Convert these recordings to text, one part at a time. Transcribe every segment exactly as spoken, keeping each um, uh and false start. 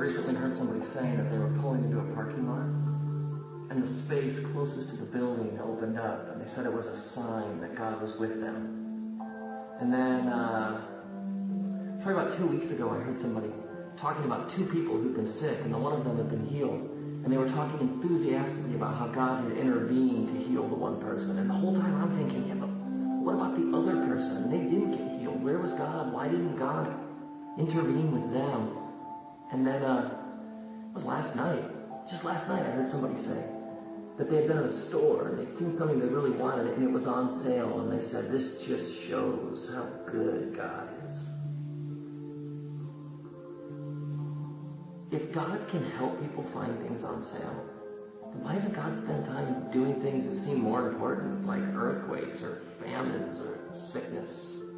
recently heard somebody saying that they were pulling into a parking lot, and the space closest to the building opened up, and they said it was a sign that God was with them. And then, uh, probably about two weeks ago, I heard somebody talking about two people who'd been sick, and the one of them had been healed. And they were talking enthusiastically about how God had intervened to heal the one person. And the whole time I'm thinking, yeah, but what about the other person? They didn't get healed. Where was God? Why didn't God intervene with them? And then, uh, it was last night. Just last night I heard somebody say that they had been at a store and they'd seen something they really wanted and it was on sale. And they said, this just shows how good God is. If God can help people find things on sale, then why doesn't God spend time doing things that seem more important, like earthquakes or famines or sickness?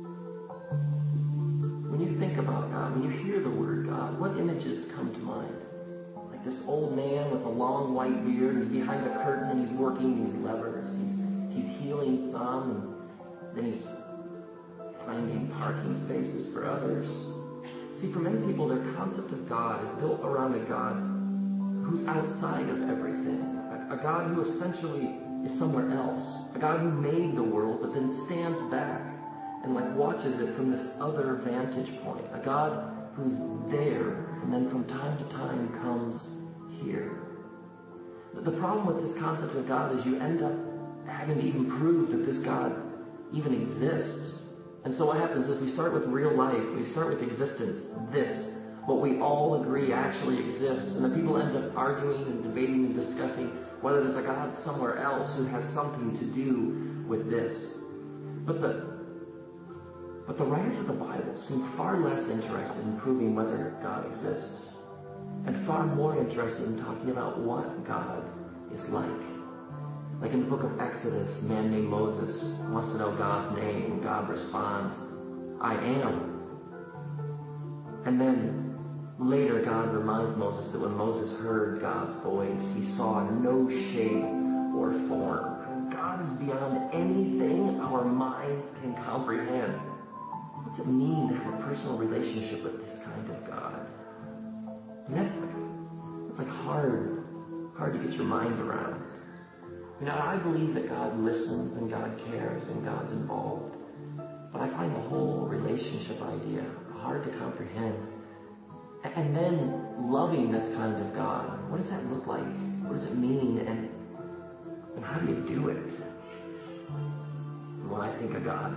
When you think about God, when you hear the word God, what images come to mind? Like this old man with a long white beard, he's behind a curtain and he's working these levers. He's, he's healing some, and then he's finding parking spaces for others. See, for many people, their concept of God is built around a God who's outside of everything. A, a God who essentially is somewhere else. A God who made the world, but then stands back and like watches it from this other vantage point. A God who's there, and then from time to time comes here. The problem with this concept of God is you end up having to even prove that this God even exists. And so what happens is we start with real life, we start with existence, this, what we all agree actually exists, and the people end up arguing and debating and discussing whether there's a God somewhere else who has something to do with this. But the but the writers of the Bible seem far less interested in proving whether God exists, and far more interested in talking about what God is like. Like in the book of Exodus, a man named Moses wants to know God's name, and God responds, I am. And then later God reminds Moses that when Moses heard God's voice, he saw no shape or form. God is beyond anything our minds can comprehend. What's it mean to have a personal relationship with this kind of God? And that's like, that's like hard, hard to get your mind around. You know, I believe that God listens and God cares and God's involved. But I find the whole relationship idea hard to comprehend. And then loving this kind of God, what does that look like? What does it mean? And, and how do you do it? And when I think of God,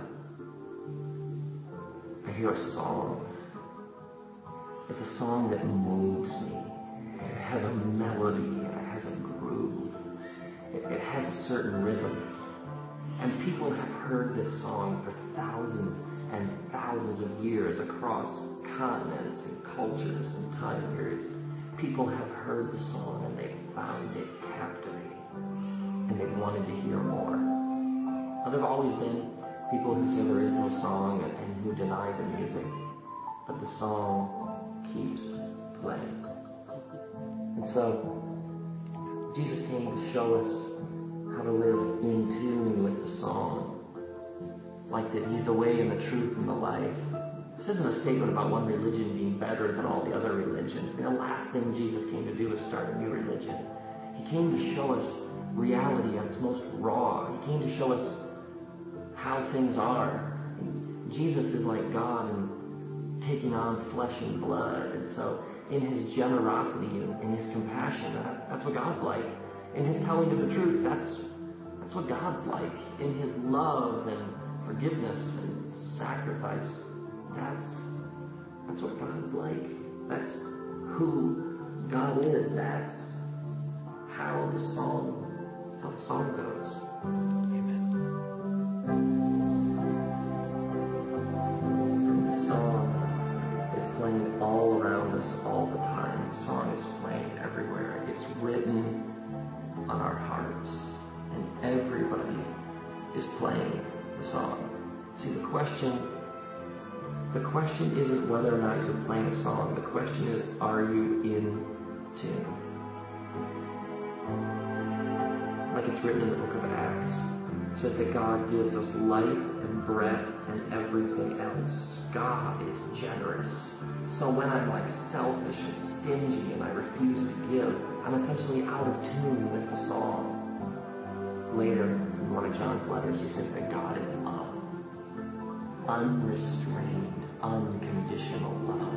I hear a song. It's a song that moves me. It has a melody. It has a groove. It has a certain rhythm. And people have heard this song for thousands and thousands of years across continents and cultures and time periods. People have heard the song and they found it captivating. And they wanted to hear more. Now, there have always been people who say there is no song and, and who deny the music. But the song keeps playing. And so, Jesus came to show us how to live in tune with the song. Like that he's the way and the truth and the life. This isn't a statement about one religion being better than all the other religions. The last thing Jesus came to do was start a new religion. He came to show us reality at its most raw. He came to show us how things are. And Jesus is like God and taking on flesh and blood. And so in his generosity and in his compassion, that, that's what God's like. In his telling of the truth, that's that's what God's like. In his love and forgiveness and sacrifice, that's that's what God's like. That's who God is. That's how the song how the song goes. Amen. The song is playing all around us all the time. The song is playing everywhere. It's written on our hearts, and everybody is playing the song. See, the question, the question isn't whether or not you're playing a song. The question is, are you in tune? Like it's written in the book of Acts, it says that God gives us life and breath and everything else. God is generous. so when I'm like selfish and stingy and I refuse to give, I'm essentially out of tune with the song. Later, in one of John's letters, he says that God is love. Unrestrained, unconditional love.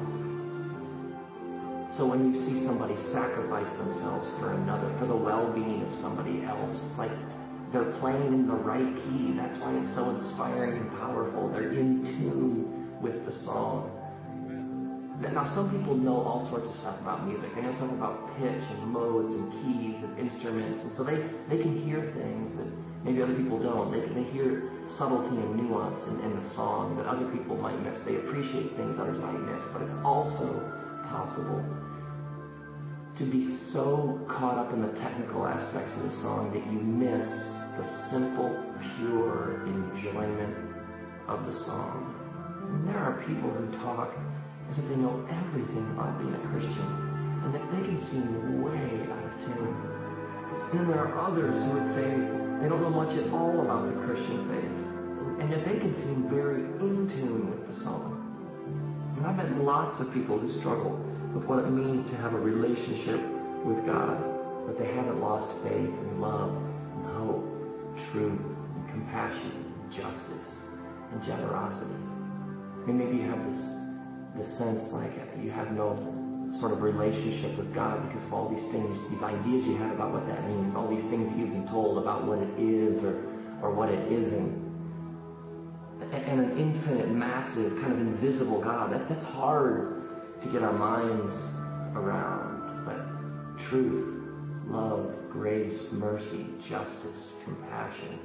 So when you see somebody sacrifice themselves for another, for the well-being of somebody else, it's like they're playing in the right key. That's why it's so inspiring and powerful. They're in tune with the song. Now, some people know all sorts of stuff about music. They know something about pitch and modes and keys and instruments. And so they, they can hear things that maybe other people don't. They, they hear subtlety and nuance in, in the song that other people might miss. They appreciate things others might miss. But it's also possible to be so caught up in the technical aspects of the song that you miss the simple, pure enjoyment of the song. And there are people who talk as if they know everything about being a Christian, and that they can seem way out of tune. And then there are others who would say they don't know much at all about the Christian faith, and yet they can seem very in tune with the song. And I've met lots of people who struggle with what it means to have a relationship with God, but they haven't lost faith and love and hope, truth and compassion, and justice and generosity. And maybe you have this the sense like you have no sort of relationship with God because of all these things, these ideas you have about what that means, all these things you've been told about what it is or, or what it isn't. And an infinite, massive, kind of invisible God. That's, that's hard to get our minds around. But truth, love, grace, mercy, justice, compassion.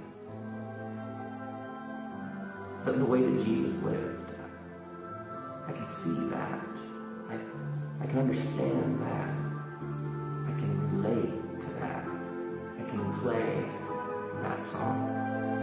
The, the way that Jesus lived. I can see that. I, I can understand that. I can relate to that. I can play that song.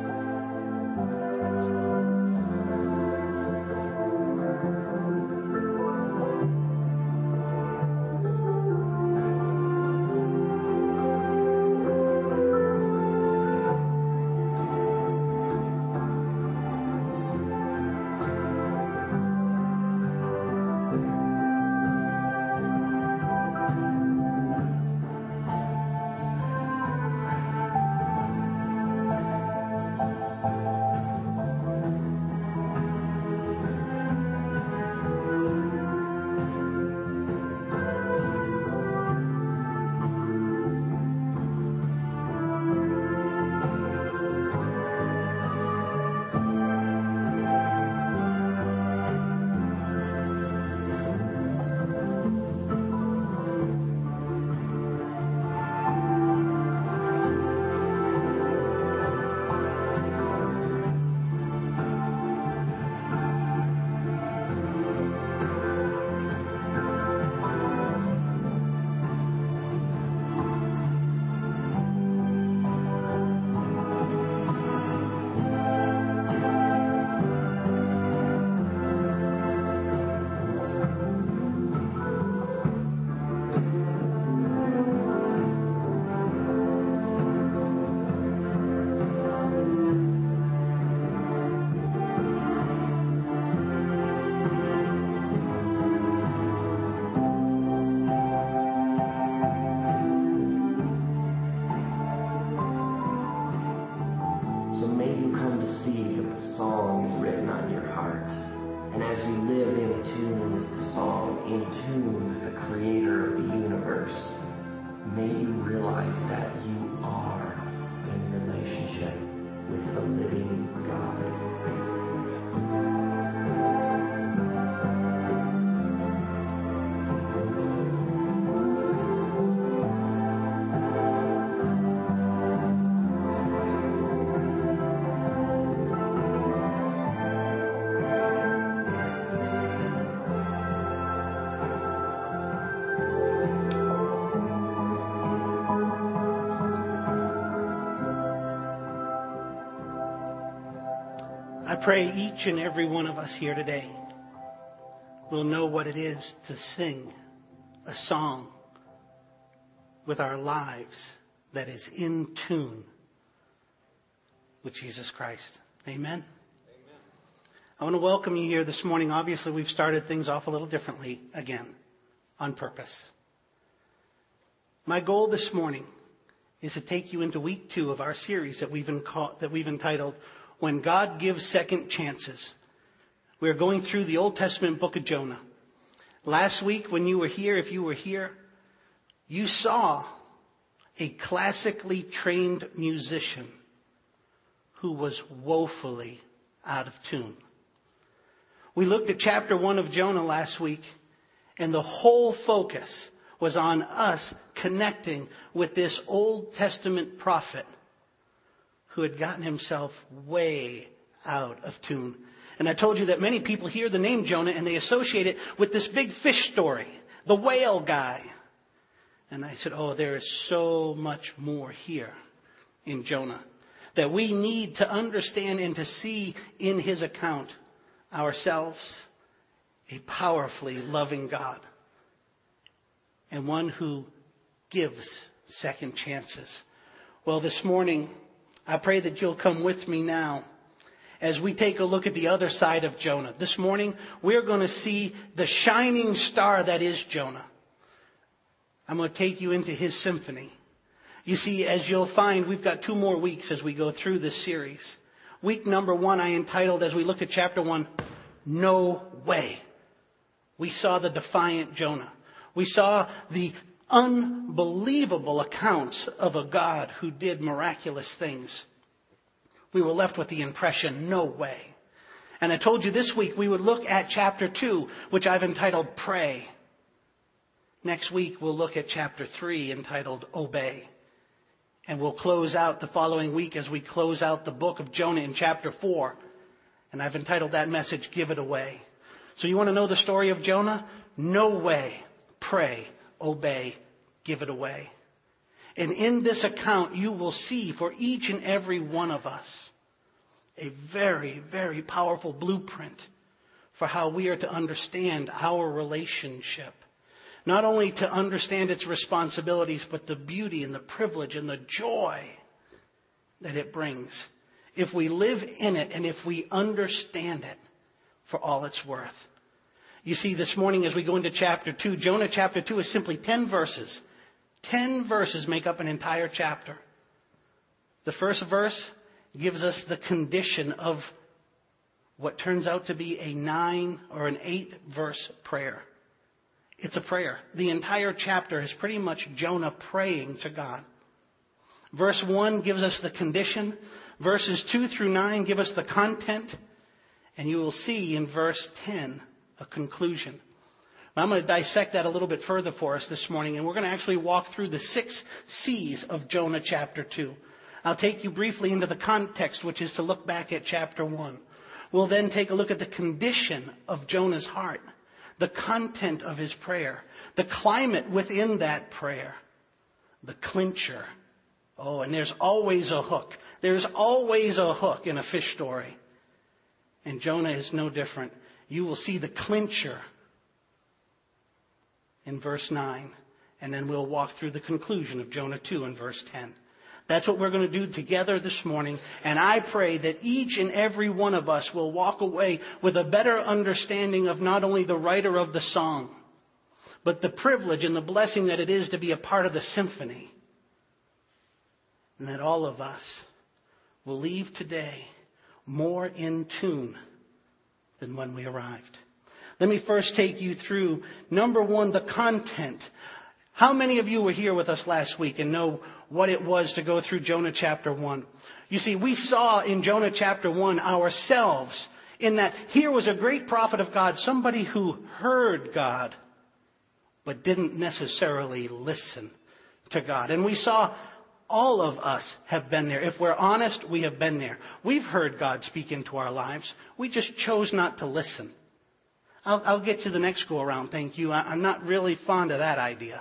I pray each and every one of us here today will know what it is to sing a song with our lives that is in tune with Jesus Christ. Amen? Amen. I want to welcome you here this morning. Obviously, we've started things off a little differently again, on purpose. My goal this morning is to take you into week two of our series that we've, enca- that we've entitled, When God Gives Second Chances. We're going through the Old Testament book of Jonah. Last week, when you were here, if you were here, you saw a classically trained musician who was woefully out of tune. We looked at chapter one of Jonah last week, and the whole focus was on us connecting with this Old Testament prophet who had gotten himself way out of tune. And I told you that many people hear the name Jonah and they associate it with this big fish story, the whale guy. And I said, oh, there is so much more here in Jonah that we need to understand and to see in his account ourselves a powerfully loving God and one who gives second chances. Well, this morning, I pray that you'll come with me now as we take a look at the other side of Jonah. This morning, we're going to see the shining star that is Jonah. I'm going to take you into his symphony. You see, as you'll find, we've got two more weeks as we go through this series. Week number one, I entitled, as we looked at chapter one, No Way. We saw the defiant Jonah. We saw the unbelievable accounts of a God who did miraculous things. We were left with the impression, no way. And I told you this week we would look at chapter two, which I've entitled Pray. Next week we'll look at chapter three, entitled Obey. And we'll close out the following week as we close out the book of Jonah in chapter four. And I've entitled that message, Give It Away. So you want to know the story of Jonah? No way. Pray, obey, give it away. And in this account, you will see for each and every one of us a very, very powerful blueprint for how we are to understand our relationship. Not only to understand its responsibilities, but the beauty and the privilege and the joy that it brings if we live in it and if we understand it for all it's worth. You see, this morning as we go into chapter two, Jonah chapter two is simply ten verses. Ten verses make up an entire chapter. The first verse gives us the condition of what turns out to be a nine or an eight verse prayer. It's a prayer. The entire chapter is pretty much Jonah praying to God. Verse one gives us the condition. Verses two through nine give us the content. And you will see in verse ten a conclusion. Now, I'm going to dissect that a little bit further for us this morning, and we're going to actually walk through the six C's of Jonah chapter two. I'll take you briefly into the context, which is to look back at chapter one. We'll then take a look at the condition of Jonah's heart, the content of his prayer, the climate within that prayer, the clincher. Oh, and there's always a hook. There's always a hook in a fish story. And Jonah is no different. You will see the clincher in verse nine. And then we'll walk through the conclusion of Jonah two in verse ten. That's what we're going to do together this morning. And I pray that each and every one of us will walk away with a better understanding of not only the writer of the song, but the privilege and the blessing that it is to be a part of the symphony. And that all of us will leave today more in tune than when we arrived. Let me first take you through, number one, the content. How many of you were here with us last week and know what it was to go through Jonah chapter one? You see, we saw in Jonah chapter one ourselves in that here was a great prophet of God, somebody who heard God, but didn't necessarily listen to God. And we saw all of us have been there. If we're honest, we have been there. We've heard God speak into our lives. We just chose not to listen. I'll, I'll get to the next go around, thank you. I, I'm not really fond of that idea.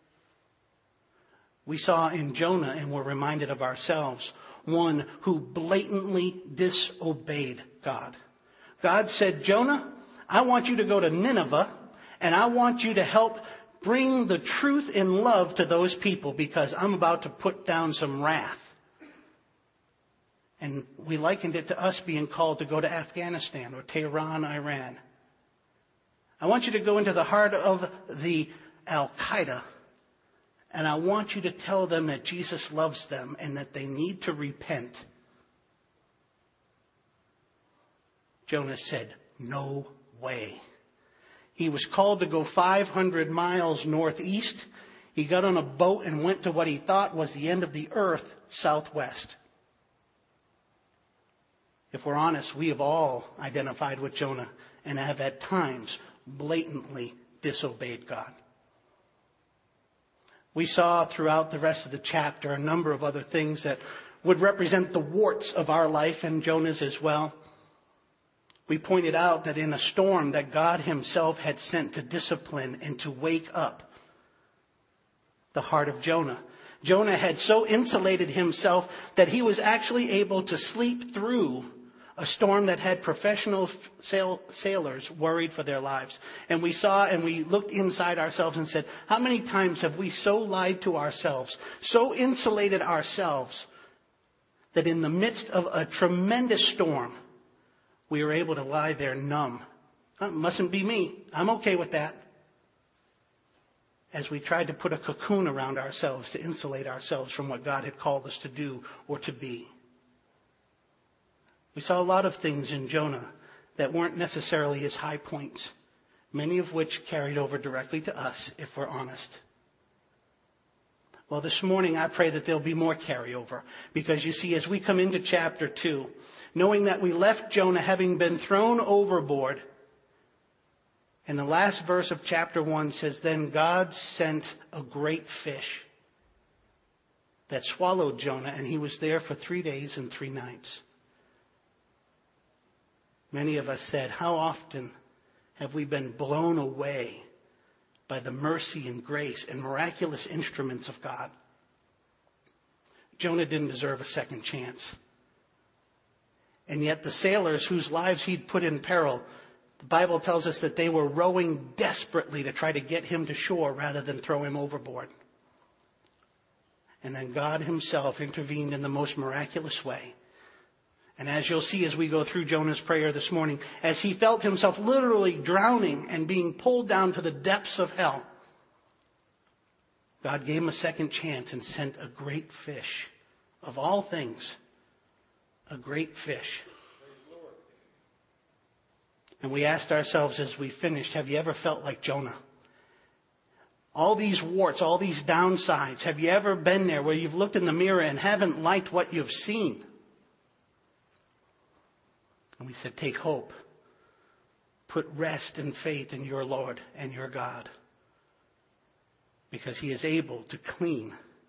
We saw in Jonah, and we're reminded of ourselves, one who blatantly disobeyed God. God said, Jonah, I want you to go to Nineveh, and I want you to help bring the truth in love to those people because I'm about to put down some wrath. And we likened it to us being called to go to Afghanistan or Tehran, Iran. I want you to go into the heart of the Al-Qaeda, and I want you to tell them that Jesus loves them and that they need to repent. Jonah said, no way. He was called to go five hundred miles northeast. He got on a boat and went to what he thought was the end of the earth, southwest. If we're honest, we have all identified with Jonah and have at times blatantly disobeyed God. We saw throughout the rest of the chapter a number of other things that would represent the warts of our life and Jonah's as well. We pointed out that in a storm that God himself had sent to discipline and to wake up the heart of Jonah. Jonah had so insulated himself that he was actually able to sleep through a storm that had professional sail, sailors worried for their lives. And we saw and we looked inside ourselves and said, how many times have we so lied to ourselves, so insulated ourselves, that in the midst of a tremendous storm, we were able to lie there numb. It mustn't be me. I'm okay with that. As we tried to put a cocoon around ourselves to insulate ourselves from what God had called us to do or to be. We saw a lot of things in Jonah that weren't necessarily his high points, many of which carried over directly to us, if we're honest. Well, this morning I pray that there'll be more carryover, because you see, as we come into chapter two, knowing that we left Jonah having been thrown overboard, and the last verse of chapter one says, then God sent a great fish that swallowed Jonah, and he was there for three days and three nights. Many of us said, how often have we been blown away by the mercy and grace and miraculous instruments of God? Jonah didn't deserve a second chance. And yet the sailors whose lives he'd put in peril, the Bible tells us that they were rowing desperately to try to get him to shore rather than throw him overboard. And then God himself intervened in the most miraculous way. And as you'll see as we go through Jonah's prayer this morning, as he felt himself literally drowning and being pulled down to the depths of hell, God gave him a second chance and sent a great fish. Of all things, a great fish. And we asked ourselves as we finished, have you ever felt like Jonah? All these warts, all these downsides, have you ever been there where you've looked in the mirror and haven't liked what you've seen? And we said, take hope. Put rest and faith in your Lord and your God, because he is able to clean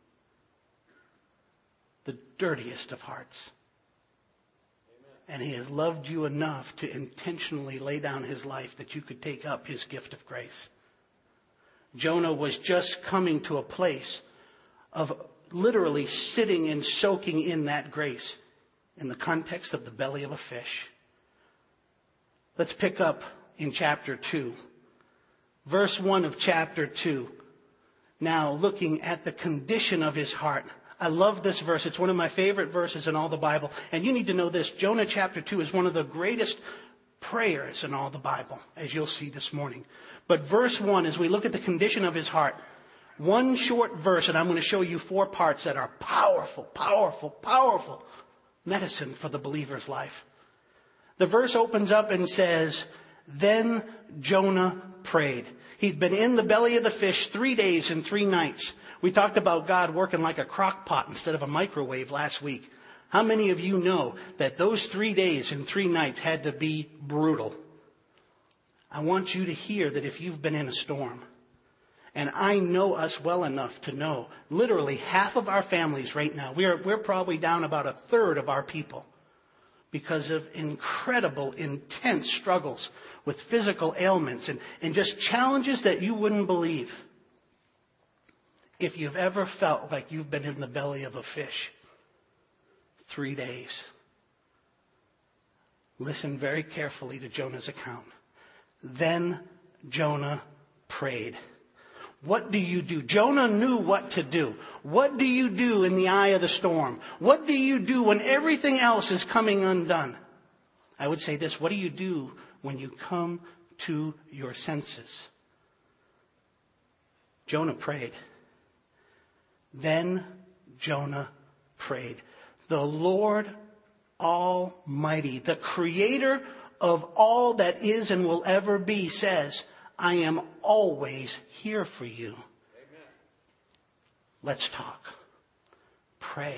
the dirtiest of hearts. Amen. And he has loved you enough to intentionally lay down his life that you could take up his gift of grace. Jonah was just coming to a place of literally sitting and soaking in that grace in the context of the belly of a fish. Let's pick up in chapter two. Verse one of chapter two. Now looking at the condition of his heart. I love this verse. It's one of my favorite verses in all the Bible. And you need to know this. Jonah chapter two is one of the greatest prayers in all the Bible, as you'll see this morning. But verse one, as we look at the condition of his heart, one short verse, and I'm going to show you four parts that are powerful, powerful, powerful medicine for the believer's life. The verse opens up and says, then Jonah prayed. He'd been in the belly of the fish three days and three nights. We talked about God working like a crock pot instead of a microwave last week. How many of you know that those three days and three nights had to be brutal? I want you to hear that if you've been in a storm, and I know us well enough to know, literally half of our families right now, we're, we're probably down about a third of our people, because of incredible, intense struggles with physical ailments and, and just challenges that you wouldn't believe. If you've ever felt like you've been in the belly of a fish three days, listen very carefully to Jonah's account. Then Jonah prayed. What do you do? Jonah knew what to do. What do you do in the eye of the storm? What do you do when everything else is coming undone? I would say this, what do you do when you come to your senses? Jonah prayed. Then Jonah prayed. The Lord Almighty, the creator of all that is and will ever be, says, I am always here for you. Amen. Let's talk. Pray.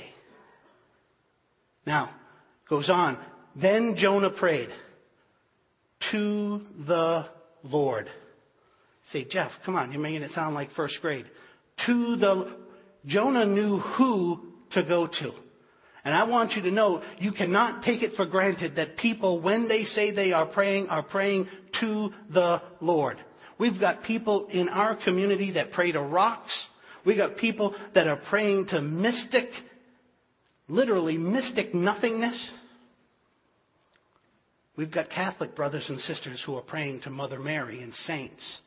Now, goes on. Then Jonah prayed to the Lord. Say, Jeff, come on, you're making it sound like first grade. To the, Jonah knew who to go to. And I want you to know, you cannot take it for granted that people, when they say they are praying, are praying to the Lord. We've got people in our community that pray to rocks. We've got people that are praying to mystic, literally mystic nothingness. We've got Catholic brothers and sisters who are praying to Mother Mary and saints.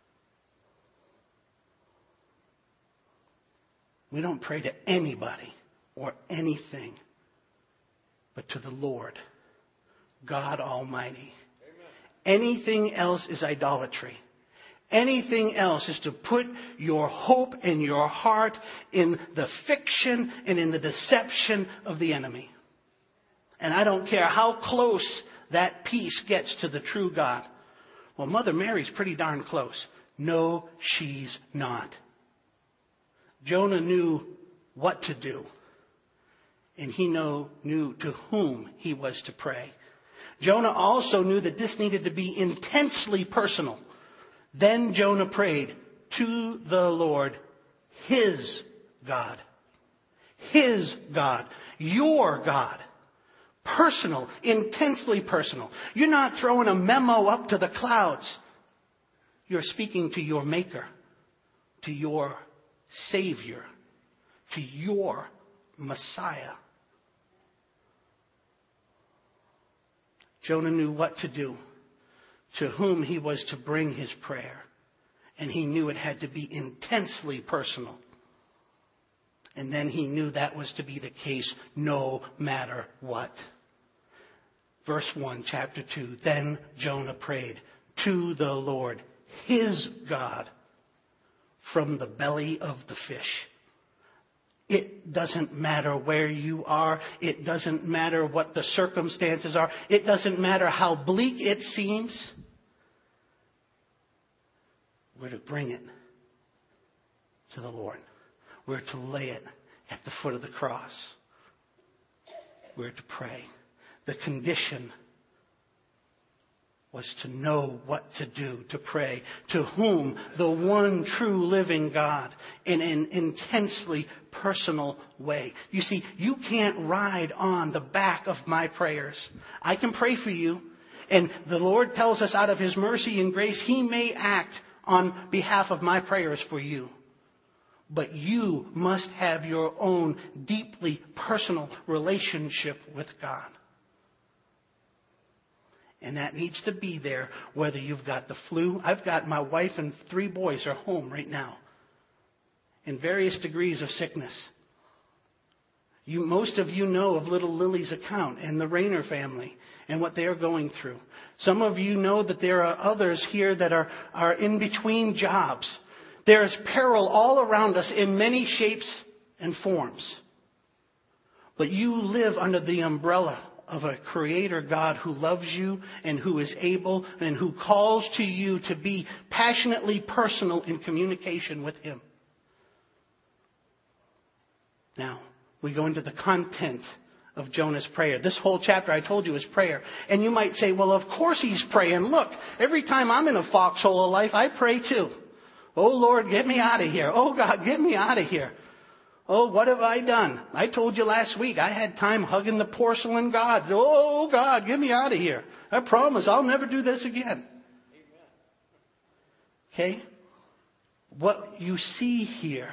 We don't pray to anybody or anything but to the Lord, God Almighty. Amen. Anything else is idolatry. Anything else is to put your hope and your heart in the fiction and in the deception of the enemy. And I don't care how close that piece gets to the true God. Well, Mother Mary's pretty darn close. No, she's not. Jonah knew what to do. And he know, knew to whom he was to pray. Jonah also knew that this needed to be intensely personal. Then Jonah prayed to the Lord, his God. His God. Your God. Personal. Intensely personal. You're not throwing a memo up to the clouds. You're speaking to your Maker. To your Savior. To your Messiah. Jonah knew what to do, to whom he was to bring his prayer. And he knew it had to be intensely personal. And then he knew that was to be the case no matter what. Verse one, chapter two, then Jonah prayed to the Lord, his God, from the belly of the fish. It doesn't matter where you are. It doesn't matter what the circumstances are. It doesn't matter how bleak it seems. We're to bring it to the Lord. We're to lay it at the foot of the cross. We're to pray. The condition was to know what to do, to pray, to whom the one true living God in an intensely personal way. You see, you can't ride on the back of my prayers. I can pray for you, and the Lord tells us out of his mercy and grace, he may act on behalf of my prayers for you. But you must have your own deeply personal relationship with God. And that needs to be there whether you've got the flu. I've got my wife and three boys are home right now in various degrees of sickness. You, most of you know of little Lily's account and the Rayner family and what they are going through. Some of you know that there are others here that are, are in between jobs. There's peril all around us in many shapes and forms. But you live under the umbrella of a creator God who loves you and who is able and who calls to you to be passionately personal in communication with him. Now, we go into the content of Jonah's prayer. This whole chapter, I told you, is prayer. And you might say, well, of course he's praying. Look, every time I'm in a foxhole of life, I pray too. Oh, Lord, get me out of here. Oh, God, get me out of here. Oh, what have I done? I told you last week I had time hugging the porcelain God. Oh, God, get me out of here. I promise I'll never do this again. Okay? What you see here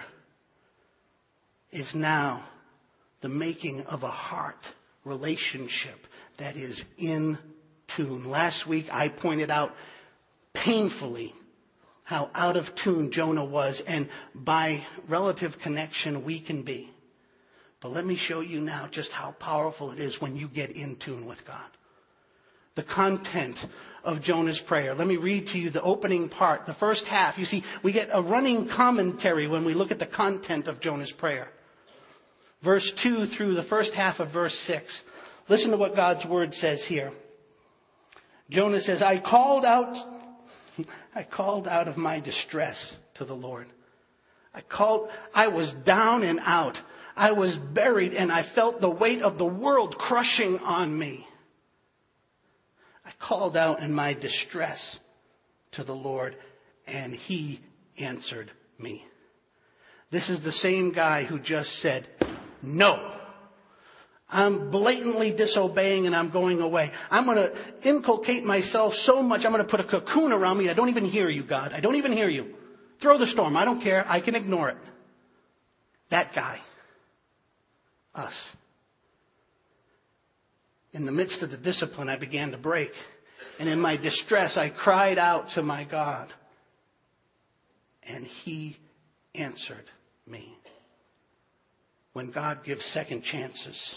is now the making of a heart relationship that is in tune. Last week I pointed out painfully how out of tune Jonah was, and by relative connection we can be. But let me show you now just how powerful it is when you get in tune with God. The content of Jonah's prayer. Let me read to you the opening part, the first half. You see, we get a running commentary when we look at the content of Jonah's prayer. Verse two through the first half of verse six. Listen to what God's word says here. Jonah says, I called out, I called out of my distress to the Lord. I called, I was down and out. I was buried and I felt the weight of the world crushing on me. I called out in my distress to the Lord and he answered me. This is the same guy who just said, no. I'm blatantly disobeying and I'm going away. I'm going to inculcate myself so much. I'm going to put a cocoon around me. I don't even hear you, God. I don't even hear you. Throw the storm. I don't care. I can ignore it. That guy. Us. In the midst of the discipline, I began to break. And in my distress, I cried out to my God. And he answered me. When God gives second chances.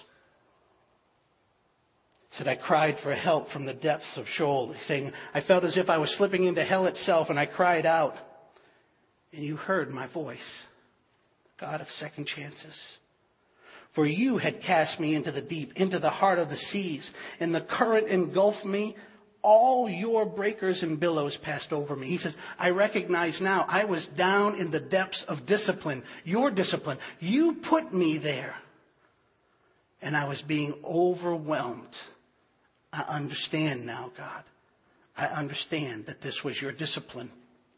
He said, I cried for help from the depths of Sheol, saying, I felt as if I was slipping into hell itself, and I cried out. And you heard my voice, God of second chances. For you had cast me into the deep, into the heart of the seas, and the current engulfed me. All your breakers and billows passed over me. He says, I recognize now I was down in the depths of discipline, your discipline. You put me there. And I was being overwhelmed. I understand now, God. I understand that this was your discipline.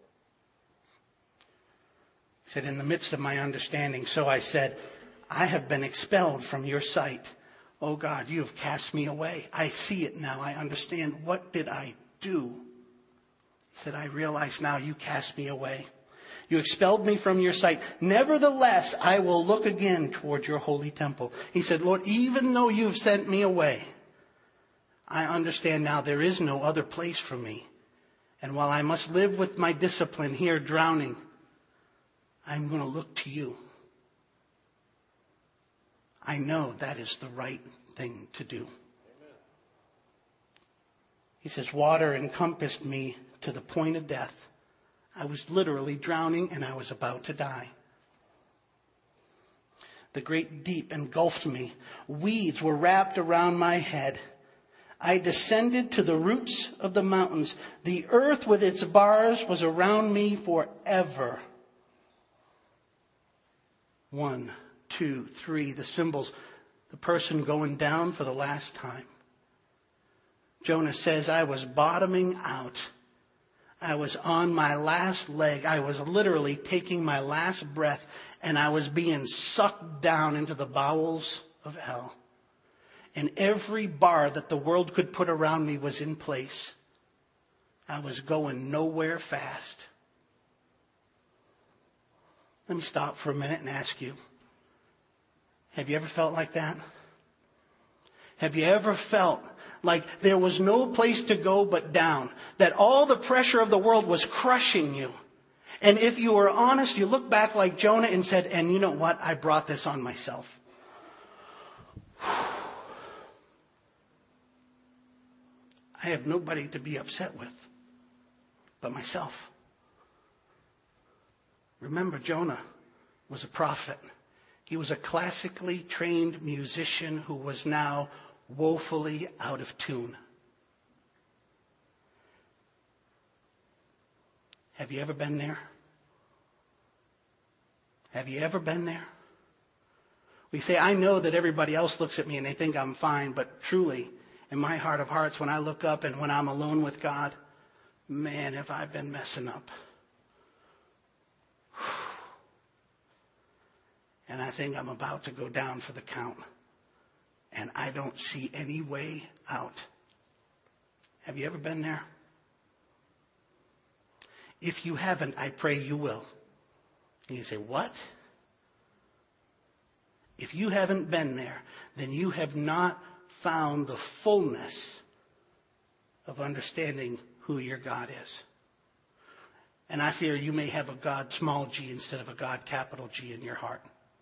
He said, in the midst of my understanding, so I said, I have been expelled from your sight. Oh God, you have cast me away. I see it now. I understand. What did I do? He said, I realize now you cast me away. You expelled me from your sight. Nevertheless, I will look again toward your holy temple. He said, Lord, even though you've sent me away, I understand now there is no other place for me. And while I must live with my discipline here drowning, I'm going to look to you. I know that is the right thing to do. Amen. He says, water encompassed me to the point of death. I was literally drowning and I was about to die. The great deep engulfed me. Weeds were wrapped around my head. I descended to the roots of the mountains. The earth with its bars was around me forever. One, two, three, the symbols, the person going down for the last time. Jonah says, I was bottoming out. I was on my last leg. I was literally taking my last breath, and I was being sucked down into the bowels of hell. And every bar that the world could put around me was in place. I was going nowhere fast. Let me stop for a minute and ask you, have you ever felt like that? Have you ever felt like there was no place to go but down? That all the pressure of the world was crushing you? And if you were honest, you look back like Jonah and said, and you know what? I brought this on myself. I have nobody to be upset with but myself. Remember, Jonah was a prophet. He was a classically trained musician who was now woefully out of tune. Have you ever been there? Have you ever been there? We say, I know that everybody else looks at me and they think I'm fine, but truly, in my heart of hearts, when I look up and when I'm alone with God, man, have I been messing up. And I think I'm about to go down for the count. And I don't see any way out. Have you ever been there? If you haven't, I pray you will. And you say, what? If you haven't been there, then you have not found the fullness of understanding who your God is. And I fear you may have a God small g instead of a God capital G in your heart.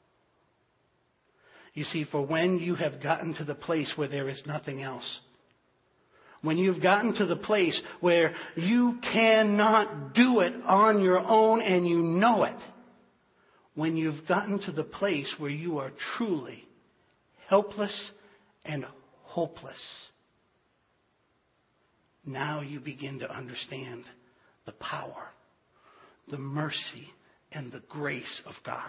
You see, for when you have gotten to the place where there is nothing else, when you've gotten to the place where you cannot do it on your own and you know it, when you've gotten to the place where you are truly helpless and hopeless, now you begin to understand the power, the mercy, and the grace of God.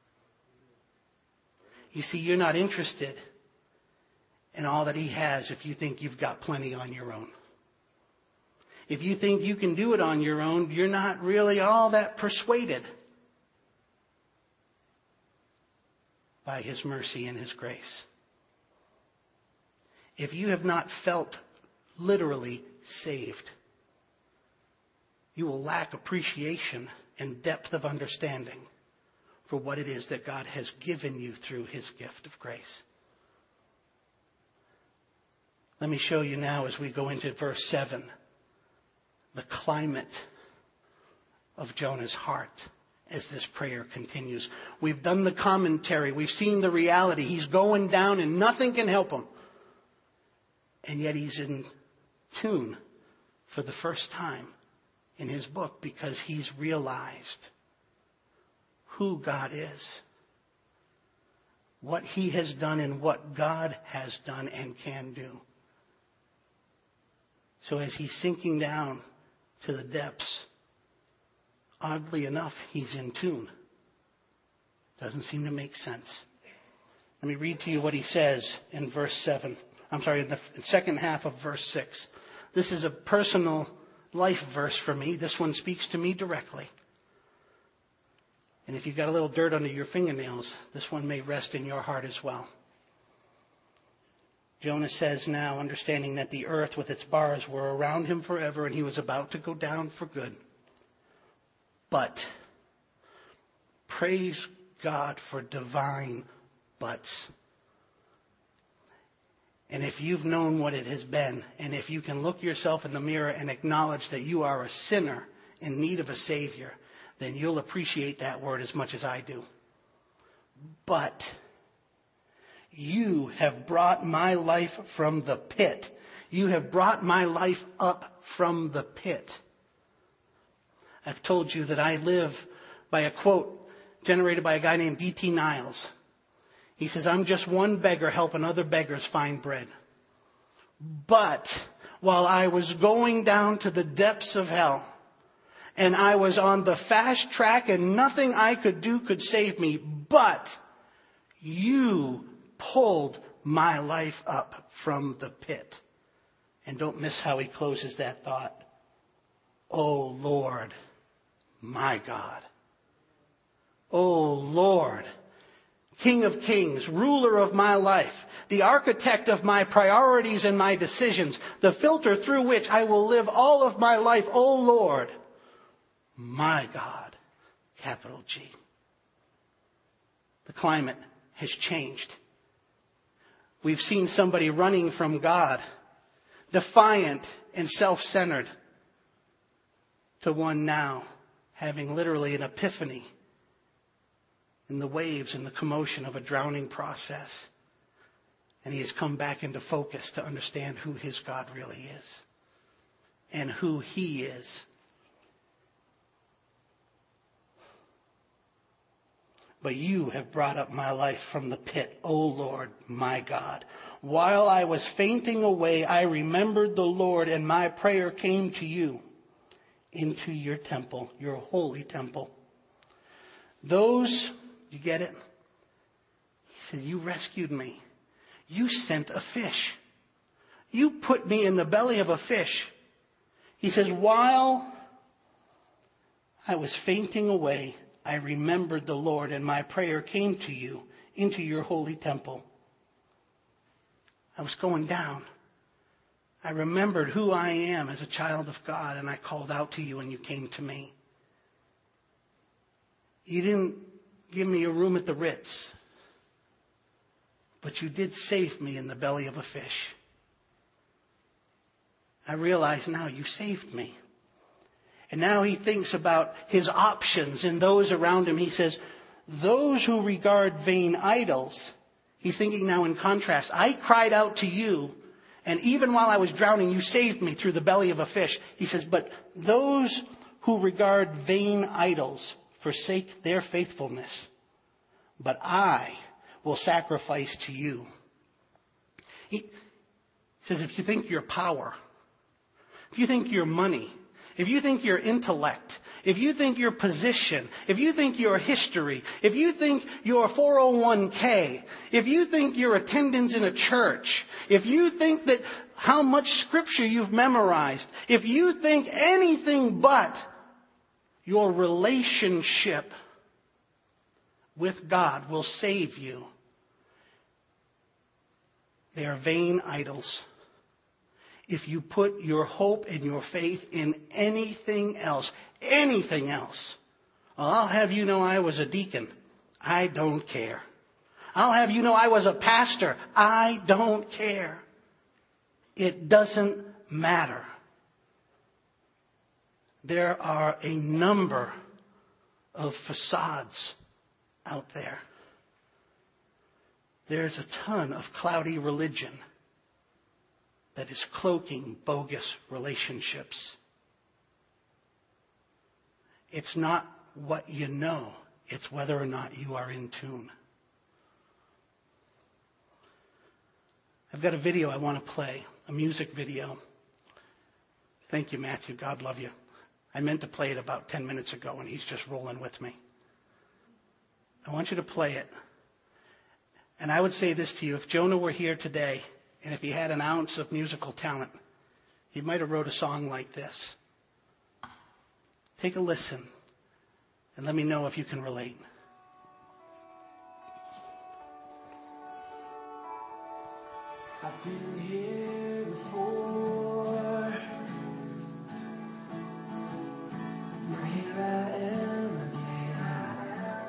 You see, you're not interested in all that He has if you think you've got plenty on your own. If you think you can do it on your own, you're not really all that persuaded by His mercy and His grace. If you have not felt literally saved, you will lack appreciation and depth of understanding for what it is that God has given you through His gift of grace. Let me show you now as we go into verse seven, the climate of Jonah's heart as this prayer continues. We've done the commentary. We've seen the reality. He's going down and nothing can help him. And yet he's in tune for the first time in his book because he's realized who God is, what He has done and what God has done and can do. So as he's sinking down to the depths, oddly enough, he's in tune. Doesn't seem to make sense. Let me read to you what he says in verse seven. I'm sorry, in the second half of verse six. This is a personal life verse for me. This one speaks to me directly. And if you've got a little dirt under your fingernails, this one may rest in your heart as well. Jonah says now, understanding that the earth with its bars were around him forever and he was about to go down for good. But, praise God for divine buts. And if you've known what it has been, and if you can look yourself in the mirror and acknowledge that you are a sinner in need of a Savior, then you'll appreciate that word as much as I do. But you have brought my life from the pit. You have brought my life up from the pit. I've told you that I live by a quote generated by a guy named D T Niles. He says, I'm just one beggar helping other beggars find bread. But while I was going down to the depths of hell, and I was on the fast track and nothing I could do could save me, but you pulled my life up from the pit. And don't miss how he closes that thought. Oh Lord, my God. Oh Lord, King of kings, ruler of my life, the architect of my priorities and my decisions, the filter through which I will live all of my life. Oh Lord, my God, capital G. The climate has changed. We've seen somebody running from God, defiant and self-centered, to one now having literally an epiphany in the waves and the commotion of a drowning process. And he has come back into focus to understand who his God really is and who He is. But you have brought up my life from the pit, O Lord, my God. While I was fainting away, I remembered the Lord, and my prayer came to you into your temple, your holy temple. Those, you get it? He said, you rescued me. You sent a fish. You put me in the belly of a fish. He says, while I was fainting away, I remembered the Lord, and my prayer came to you into your holy temple. I was going down. I remembered who I am as a child of God, and I called out to you, and you came to me. You didn't give me a room at the Ritz, but you did save me in the belly of a fish. I realize now you saved me. And now he thinks about his options and those around him. He says, those who regard vain idols, he's thinking now in contrast. I cried out to you, and even while I was drowning, you saved me through the belly of a fish. He says, but those who regard vain idols forsake their faithfulness. But I will sacrifice to you. He says, if you think your power, if you think your money, if you think your intellect, if you think your position, if you think your history, if you think your four oh one k, if you think your attendance in a church, if you think that how much scripture you've memorized, if you think anything but your relationship with God will save you, they are vain idols. If you put your hope and your faith in anything else, anything else, well, I'll have you know I was a deacon. I don't care. I'll have you know I was a pastor. I don't care. It doesn't matter. There are a number of facades out there. There's a ton of cloudy religion that is cloaking bogus relationships. It's not what you know. It's whether or not you are in tune. I've got a video I want to play, a music video. Thank you, Matthew. God love you. I meant to play it about ten minutes ago, and he's just rolling with me. I want you to play it. And I would say this to you. If Jonah were here today, and if he had an ounce of musical talent, he might have wrote a song like this. Take a listen, and let me know if you can relate. I've been here before. Now here I am again,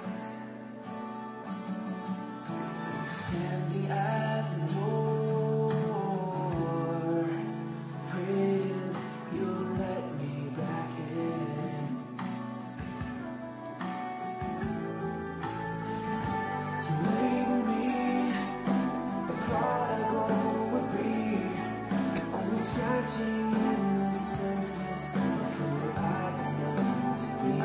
standing at the door, praying you'll let me back in. So label me a prodigal would be, only scratching the surface of who I know to be.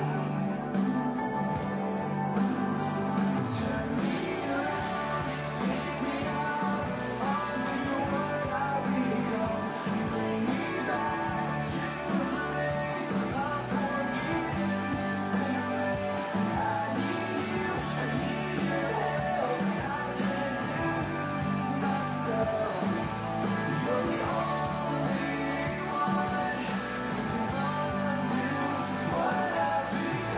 Turn me around, pick me up, I know where I become, bring me back to the place of forgiveness and grace. I need you, I need your help, I can't do this myself. You're the only one who can undo what I've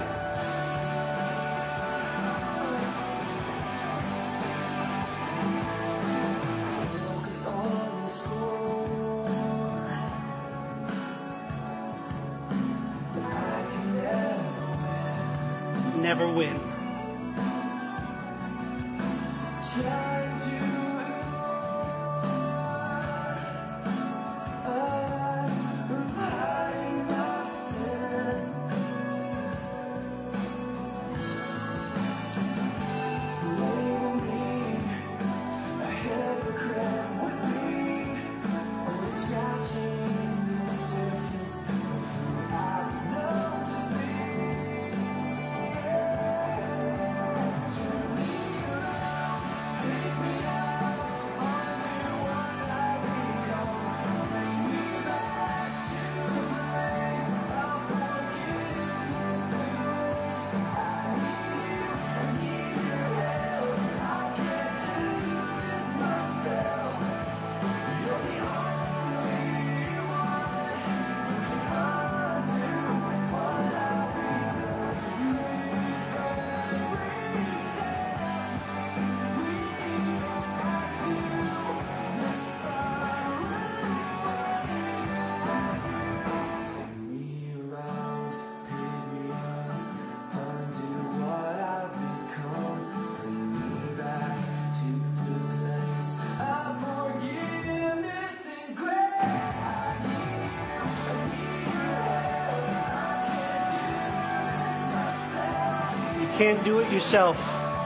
become. Focus on the score, but I can never Never win. try to hide my sin. So label me a hypocrite would be, only scratching the surface of who I know to be. Turn me around, can't do it yourself.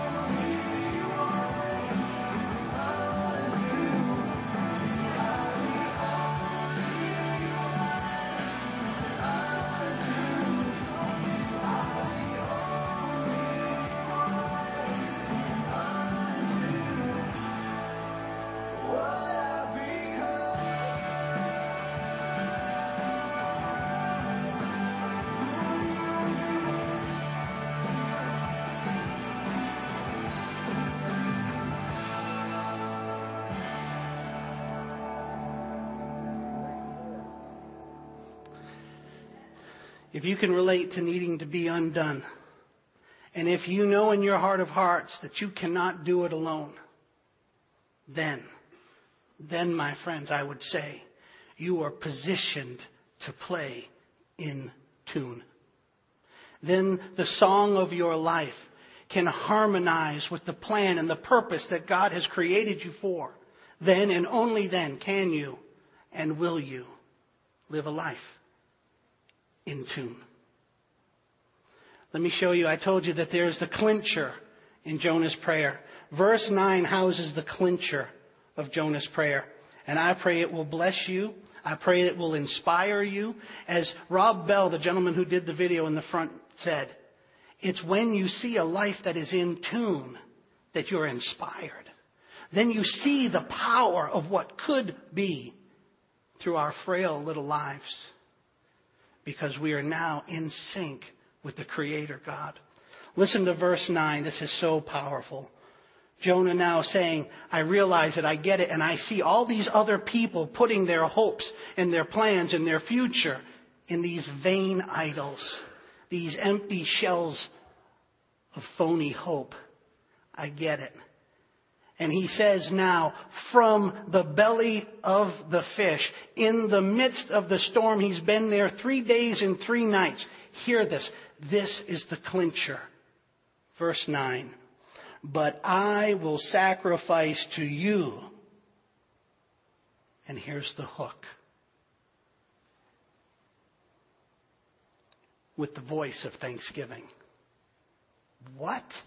If you can relate to needing to be undone, and if you know in your heart of hearts that you cannot do it alone, then, then, my friends, I would say, you are positioned to play in tune. Then the song of your life can harmonize with the plan and the purpose that God has created you for. Then and only then can you and will you live a life in tune. Let me show you. I told you that there's the clincher in Jonah's prayer. Verse nine houses the clincher of Jonah's prayer. And I pray it will bless you. I pray it will inspire you. As Rob Bell, the gentleman who did the video in the front, said, it's when you see a life that is in tune that you're inspired. Then you see the power of what could be through our frail little lives. Because we are now in sync with the Creator God. Listen to verse nine. This is so powerful. Jonah now saying, I realize it, I get it, and I see all these other people putting their hopes and their plans and their future in these vain idols, these empty shells of phony hope. I get it. And he says now, from the belly of the fish, in the midst of the storm, he's been there three days and three nights. Hear this. This is the clincher. Verse nine. But I will sacrifice to you. And here's the hook. With the voice of thanksgiving. What?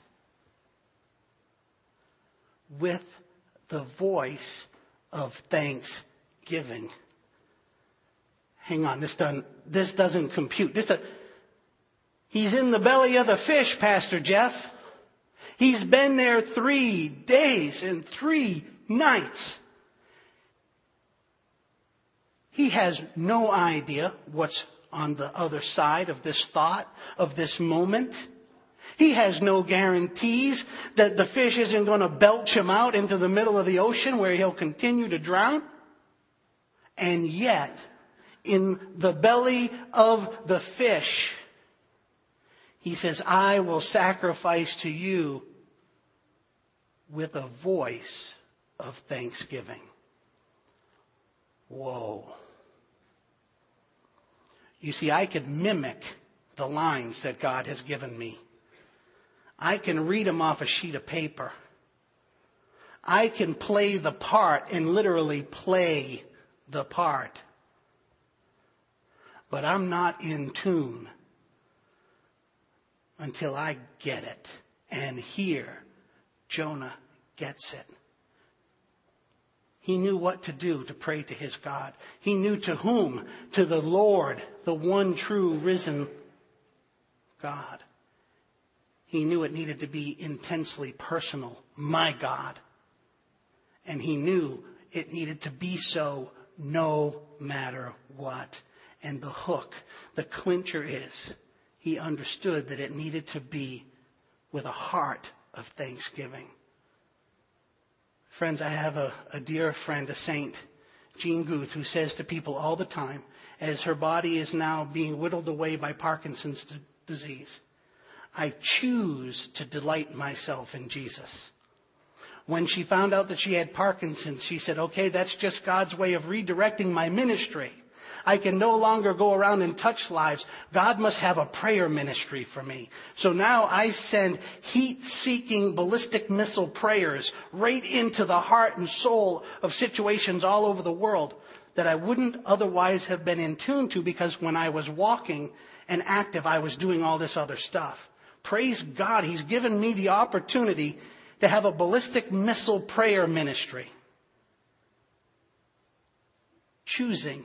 With the voice of thanksgiving. Hang on, this doesn't, this doesn't compute. This doesn't, he's in the belly of the fish, Pastor Jeff. He's been there three days and three nights. He has no idea what's on the other side of this thought, of this moment. He has no guarantees that the fish isn't going to belch him out into the middle of the ocean where he'll continue to drown. And yet, in the belly of the fish, he says, I will sacrifice to you with a voice of thanksgiving. Whoa. You see, I could mimic the lines that God has given me. I can read them off a sheet of paper. I can play the part and literally play the part. But I'm not in tune until I get it. And here, Jonah gets it. He knew what to do to pray to his God. He knew to whom? To the Lord, the one true risen God. He knew it needed to be intensely personal, my God. And he knew it needed to be so no matter what. And the hook, the clincher is, he understood that it needed to be with a heart of thanksgiving. Friends, I have a, a dear friend, a saint, Jean Guth, who says to people all the time, as her body is now being whittled away by Parkinson's d- disease, I choose to delight myself in Jesus. When she found out that she had Parkinson's, she said, okay, that's just God's way of redirecting my ministry. I can no longer go around and touch lives. God must have a prayer ministry for me. So now I send heat-seeking ballistic missile prayers right into the heart and soul of situations all over the world that I wouldn't otherwise have been in tune to, because when I was walking and active, I was doing all this other stuff. Praise God, He's given me the opportunity to have a ballistic missile prayer ministry. Choosing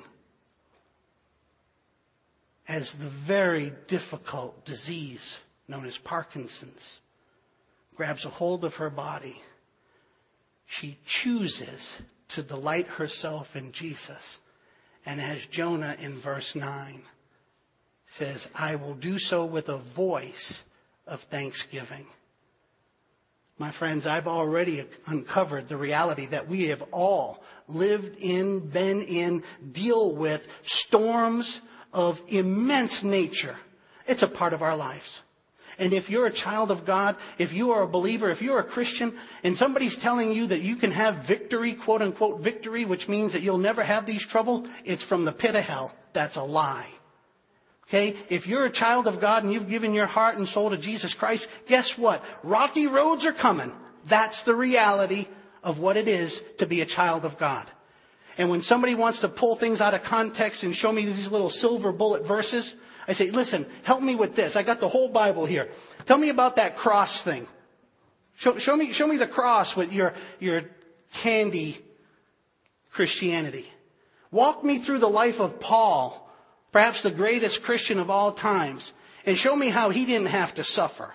as the very difficult disease known as Parkinson's grabs a hold of her body, she chooses to delight herself in Jesus. And as Jonah in verse nine says, I will do so with a voice of thanksgiving. My friends, I've already uncovered the reality that we have all lived in, been in, deal with storms of immense nature. It's a part of our lives. And if you're a child of God, if you are a believer, if you're a Christian, and somebody's telling you that you can have victory, quote unquote victory, which means that you'll never have these trouble, it's from the pit of hell. That's a lie. Okay? If you're a child of God and you've given your heart and soul to Jesus Christ, guess what? Rocky roads are coming. That's the reality of what it is to be a child of God. And when somebody wants to pull things out of context and show me these little silver bullet verses, I say, listen, help me with this. I got the whole Bible here. Tell me about that cross thing. Show, show me, show me the cross with your, your candy Christianity. Walk me through the life of Paul, perhaps the greatest Christian of all times, and show me how he didn't have to suffer.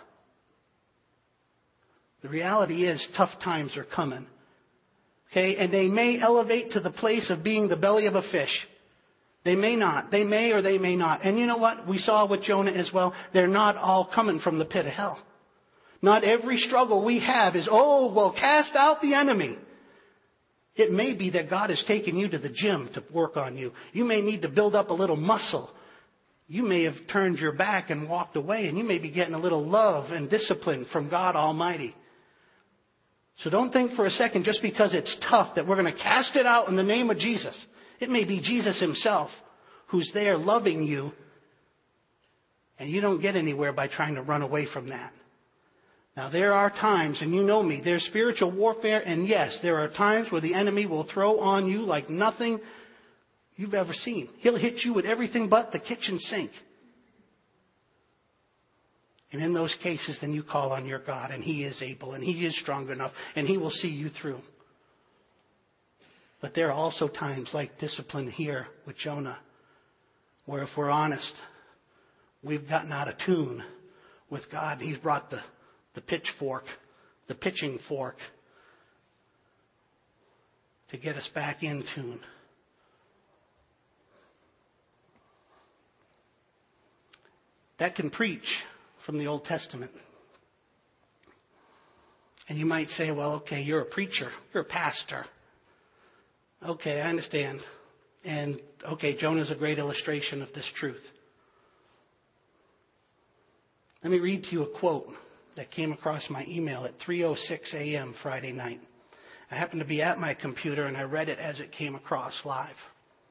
The reality is tough times are coming. Okay, and they may elevate to the place of being the belly of a fish. They may not. They may or they may not. And you know what? We saw with Jonah as well. They're not all coming from the pit of hell. Not every struggle we have is, oh, well, cast out the enemy. It may be that God has taken you to the gym to work on you. You may need to build up a little muscle. You may have turned your back and walked away, and you may be getting a little love and discipline from God Almighty. So don't think for a second just because it's tough that we're going to cast it out in the name of Jesus. It may be Jesus himself who's there loving you, and you don't get anywhere by trying to run away from that. Now, there are times, and you know me, there's spiritual warfare, and yes, there are times where the enemy will throw on you like nothing you've ever seen. He'll hit you with everything but the kitchen sink. And in those cases, then you call on your God, and He is able, and He is strong enough, and He will see you through. But there are also times like discipline here with Jonah, where if we're honest, we've gotten out of tune with God. He's brought the, the pitchfork, the pitching fork, to get us back in tune. That can preach from the Old Testament. And you might say, well, okay, you're a preacher, you're a pastor. Okay, I understand. And okay, Jonah's a great illustration of this truth. Let me read to you a quote that came across my email at three oh six a.m. Friday night. I happened to be at my computer and I read it as it came across live.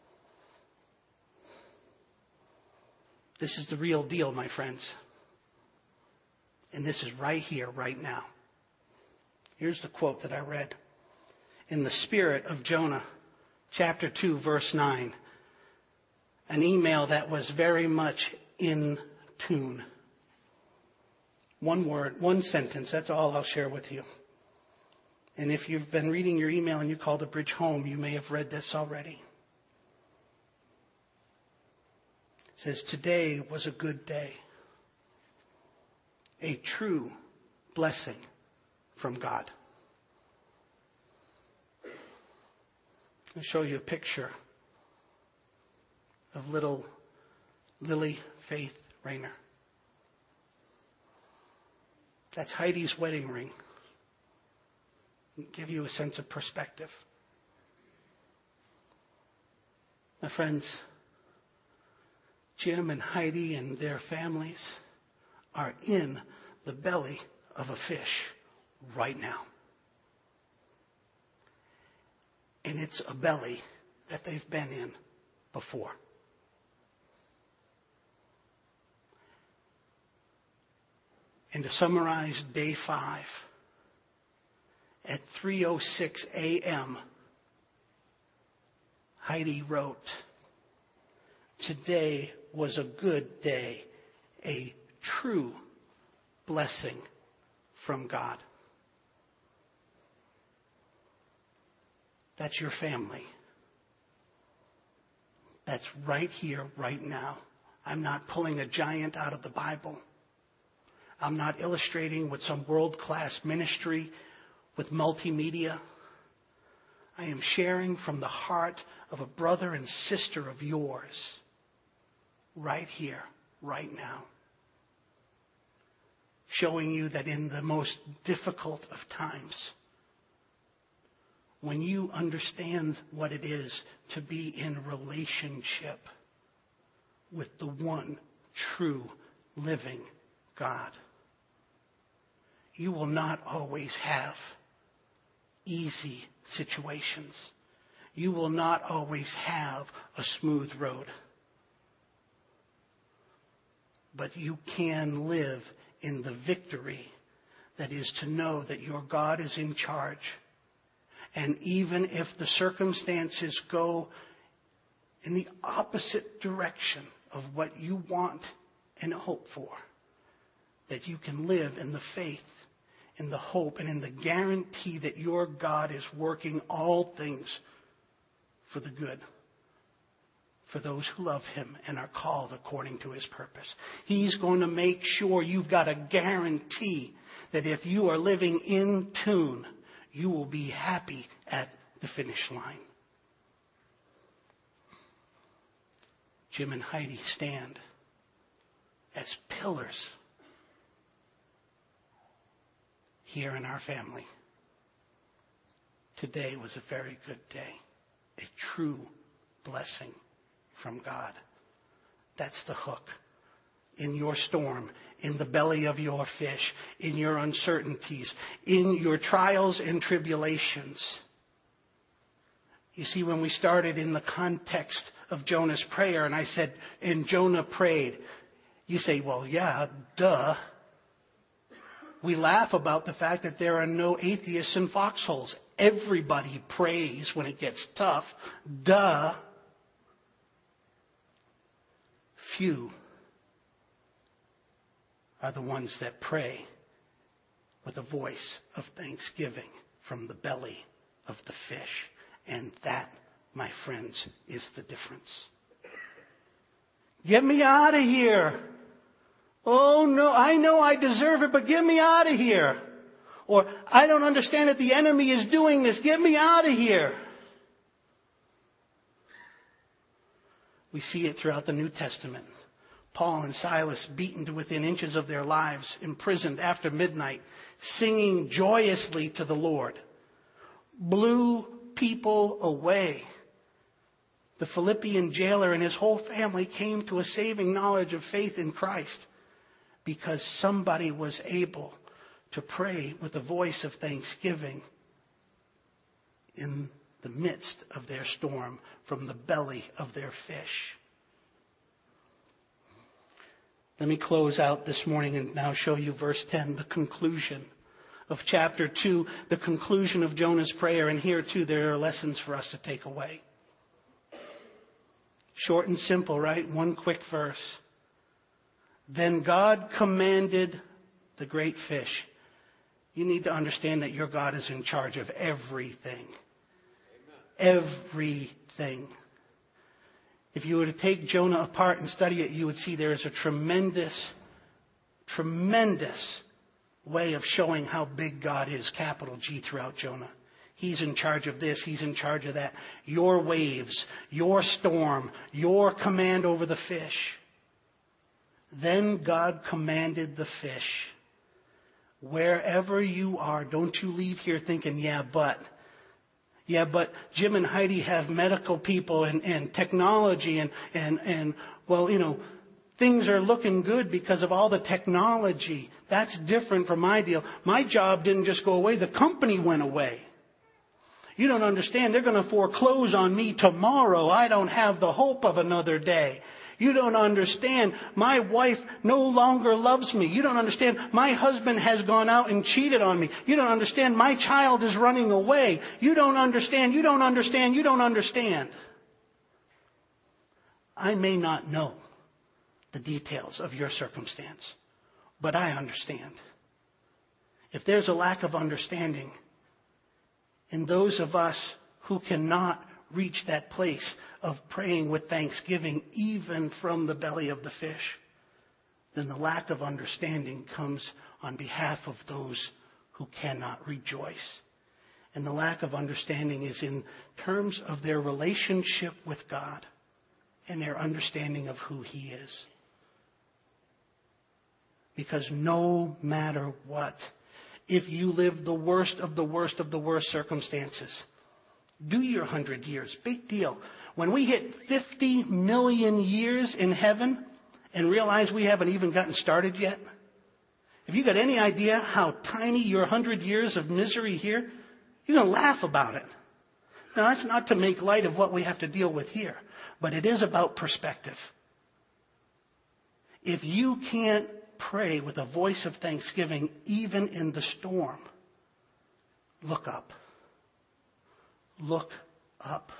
This is the real deal, my friends. And this is right here, right now. Here's the quote that I read. In the spirit of Jonah, chapter two, verse nine. An email that was very much in tune. One word, one sentence, that's all I'll share with you. And if you've been reading your email and you call the bridge home, you may have read this already. It says, today was a good day. A true blessing from God. I'll show you a picture of little Lily Faith Rayner. That's Heidi's wedding ring. I'll give you a sense of perspective. My friends, Jim and Heidi and their families are in the belly of a fish right now. And it's a belly that they've been in before. And to summarize day five, at three oh six a.m., Heidi wrote, today was a good day, a true blessing from God. That's your family. That's right here, right now. I'm not pulling a giant out of the Bible. I'm not illustrating with some world-class ministry with multimedia. I am sharing from the heart of a brother and sister of yours, right here, right now. Showing you that in the most difficult of times, when you understand what it is to be in relationship with the one true living God, you will not always have easy situations. You will not always have a smooth road. But you can live in the victory that is to know that your God is in charge. And even if the circumstances go in the opposite direction of what you want and hope for, that you can live in the faith, in the hope, and in the guarantee that your God is working all things for the good, for those who love him and are called according to his purpose. He's going to make sure you've got a guarantee that if you are living in tune, you will be happy at the finish line. Jim and Heidi stand as pillars here in our family. Today was a very good day, a true blessing from God. That's the hook. In your storm, in the belly of your fish, in your uncertainties, in your trials and tribulations. You see, when we started in the context of Jonah's prayer, and I said, and Jonah prayed, you say, well, yeah, duh. We laugh about the fact that there are no atheists in foxholes. Everybody prays when it gets tough. Duh. Few are the ones that pray with a voice of thanksgiving from the belly of the fish. And that, my friends, is the difference. Get me out of here. Oh no, I know I deserve it, but get me out of here. Or, I don't understand that the enemy is doing this. Get me out of here. We see it throughout the New Testament. Paul and Silas beaten to within inches of their lives, imprisoned after midnight, singing joyously to the Lord, blew people away. The Philippian jailer and his whole family came to a saving knowledge of faith in Christ because somebody was able to pray with a voice of thanksgiving in the midst of their storm from the belly of their fish. Let me close out this morning and now show you verse ten, the conclusion of chapter two, the conclusion of Jonah's prayer. And here too, there are lessons for us to take away. Short and simple, right? One quick verse. Then God commanded the great fish. You need to understand that your God is in charge of everything. Amen. Everything. If you were to take Jonah apart and study it, you would see there is a tremendous, tremendous way of showing how big God is, capital G, throughout Jonah. He's in charge of this. He's in charge of that. Your waves, your storm, your command over the fish. Then God commanded the fish. Wherever you are, don't you leave here thinking, yeah, but... Yeah, but Jim and Heidi have medical people and, and technology and, and, and, well, you know, things are looking good because of all the technology. That's different from my deal. My job didn't just go away. The company went away. You don't understand. They're going to foreclose on me tomorrow. I don't have the hope of another day. You don't understand. My wife no longer loves me. You don't understand. My husband has gone out and cheated on me. You don't understand. My child is running away. You don't understand. You don't understand. You don't understand. I may not know the details of your circumstance. but I understand. If there's a lack of understanding in those of us who cannot reach that place of praying with thanksgiving, even from the belly of the fish, then the lack of understanding comes on behalf of those who cannot rejoice. And the lack of understanding is in terms of their relationship with God and their understanding of who He is. Because no matter what, if you live the worst of the worst of the worst circumstances, do your hundred years. Big deal. When we hit fifty million years in heaven and realize we haven't even gotten started yet, have you got any idea how tiny your hundred years of misery here? You're going to laugh about it. Now, that's not to make light of what we have to deal with here, but it is about perspective. If you can't pray with a voice of thanksgiving, even in the storm, look up. Look up.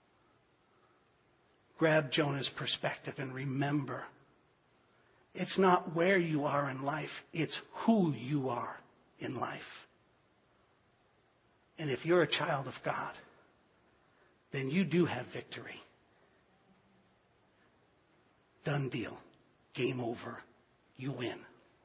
Grab Jonah's perspective and remember, it's not where you are in life, it's who you are in life. And if you're a child of God, then you do have victory. Done deal. Game over. You win.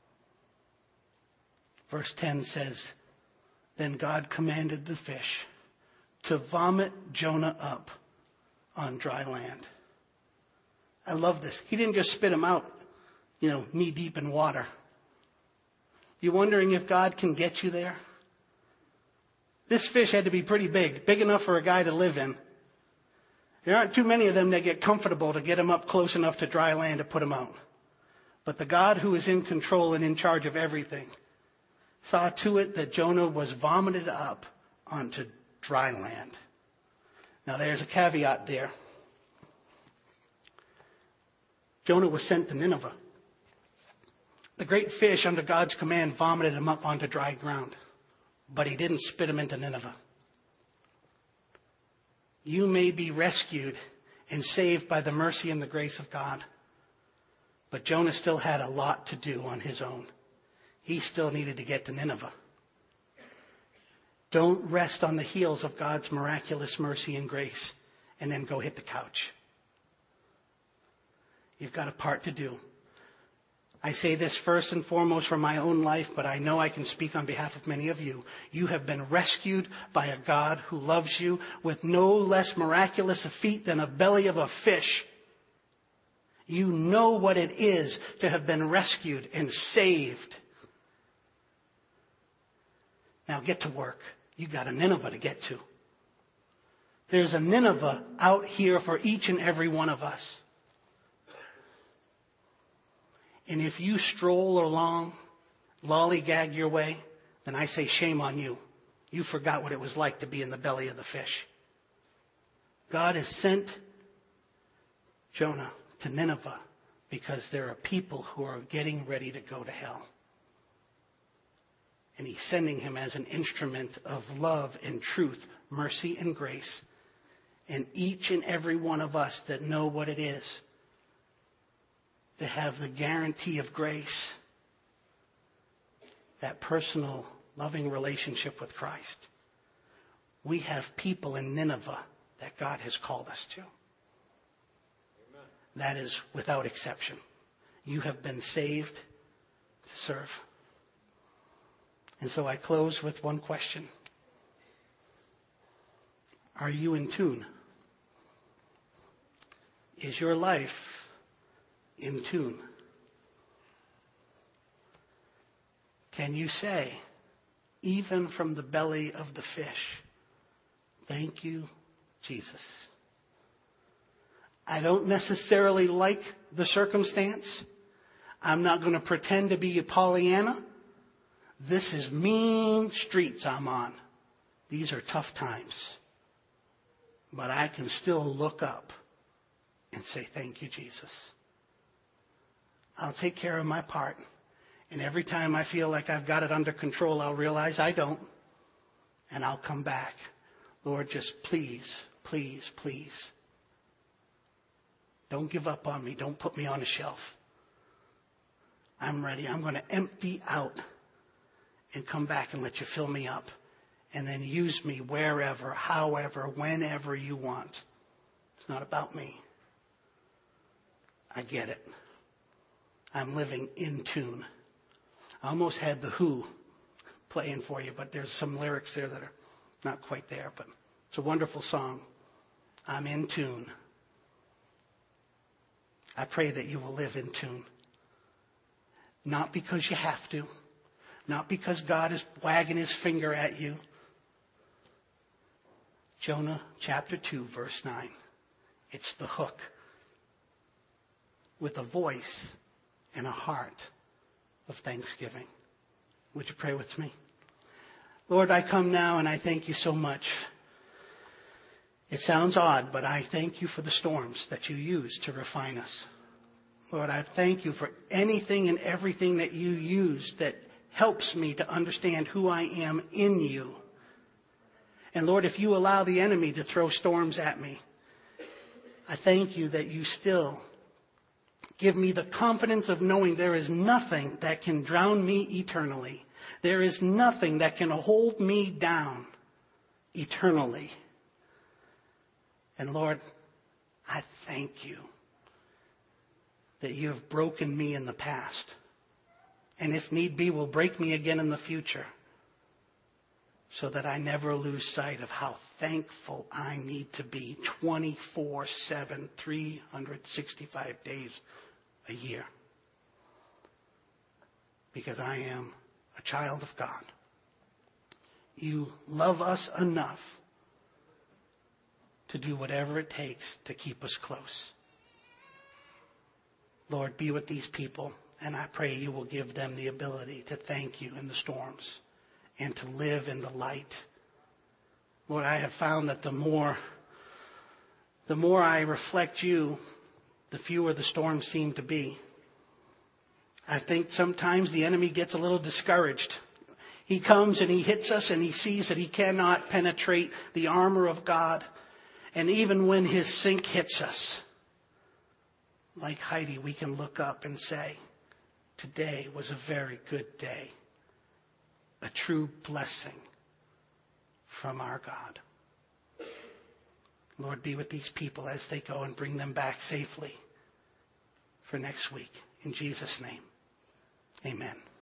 Verse ten says, then God commanded the fish to vomit Jonah up on dry land. I love this. He didn't just spit him out, you know, knee deep in water. You're wondering if God can get you there? This fish had to be pretty big, big enough for a guy to live in. There aren't too many of them that get comfortable to get him up close enough to dry land to put him out. But the God who is in control and in charge of everything saw to it that Jonah was vomited up onto dry land. Now there's a caveat there. Jonah was sent to Nineveh. The great fish, under God's command, vomited him up onto dry ground. But he didn't spit him into Nineveh. You may be rescued and saved by the mercy and the grace of God. But Jonah still had a lot to do on his own. He still needed to get to Nineveh. Don't rest on the heels of God's miraculous mercy and grace and then go hit the couch. You've got a part to do. I say this first and foremost from my own life, but I know I can speak on behalf of many of you. You have been rescued by a God who loves you with no less miraculous a feat than a belly of a fish. You know what it is to have been rescued and saved. Now get to work. You got a Nineveh to get to. There's a Nineveh out here for each and every one of us. And if you stroll along, lollygag your way, then I say shame on you. You forgot what it was like to be in the belly of the fish. God has sent Jonah to Nineveh because there are people who are getting ready to go to hell. And he's sending him as an instrument of love and truth, mercy and grace. And each and every one of us that know what it is to have the guarantee of grace, that personal, loving relationship with Christ. We have people in Nineveh that God has called us to. Amen. That is without exception. You have been saved to serve. And so I close with one question. Are you in tune? Is your life in tune? Can you say, even from the belly of the fish, thank you, Jesus? I don't necessarily like the circumstance. I'm not going to pretend to be a Pollyanna. This is mean streets I'm on. These are tough times. But I can still look up and say, thank you, Jesus. I'll take care of my part. And every time I feel like I've got it under control, I'll realize I don't. And I'll come back. Lord, just please, please, please. Don't give up on me. Don't put me on a shelf. I'm ready. I'm going to empty out and come back and let you fill me up. And then use me wherever, however, whenever you want. It's not about me. I get it. I'm living in tune. I almost had the Who playing for you, but there's some lyrics there that are not quite there. But it's a wonderful song. I'm in tune. I pray that you will live in tune. Not because you have to. Not because God is wagging his finger at you. Jonah chapter two, verse nine. It's the hook. With a voice and a heart of thanksgiving. Would you pray with me? Lord, I come now and I thank you so much. It sounds odd, but I thank you for the storms that you use to refine us. Lord, I thank you for anything and everything that you use that helps me to understand who I am in you. And Lord, if you allow the enemy to throw storms at me, I thank you that you still give me the confidence of knowing there is nothing that can drown me eternally. There is nothing that can hold me down eternally. And Lord, I thank you that you have broken me in the past. And if need be, will break me again in the future. So that I never lose sight of how thankful I need to be twenty-four seven, three hundred sixty-five days a year. Because I am a child of God. You love us enough to do whatever it takes to keep us close. Lord, be with these people, and I pray you will give them the ability to thank you in the storms and to live in the light. Lord, I have found that the more, the more I reflect you, the fewer the storms seem to be. I think sometimes the enemy gets a little discouraged. He comes and he hits us and he sees that he cannot penetrate the armor of God. And even when his sink hits us, like Heidi, we can look up and say, today was a very good day. A true blessing from our God. Lord, be with these people as they go and bring them back safely for next week. In Jesus' name, amen.